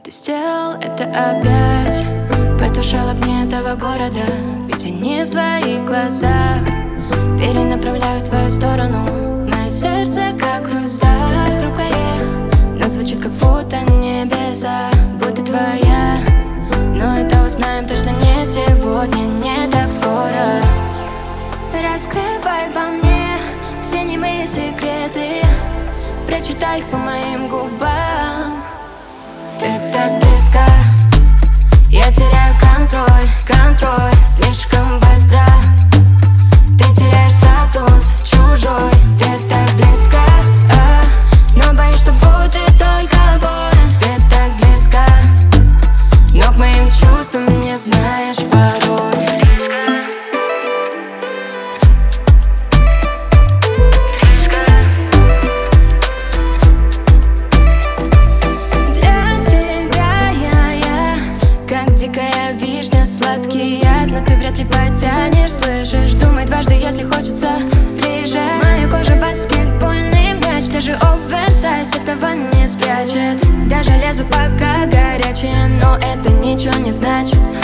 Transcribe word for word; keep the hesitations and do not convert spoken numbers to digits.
Ты сделал это опять, потушил огни этого города. Ведь они в твоих глазах перенаправляют твою сторону. Мое сердце как хрусталь в рукаве, но звучит как будто небеса, будто твоя. Но это узнаем точно не сегодня, не так скоро. Раскрывай во мне все немые секреты, прочитай их по моим губам. Ты так близко, я теряю контроль, контроль слишком быстро. Ты теряешь статус чужой. Ты так близко, а, но боюсь, что будет только боль. Ты так близко, но к моим чувствам не знаешь пароль. Дикая вишня, сладкий яд, но ты вряд ли потянешь, слышишь? Думай дважды, если хочется ближе. Моя кожа баскетбольный мяч, даже оверсайз этого не спрячет. Даже лезу пока горячее, но это ничего не значит.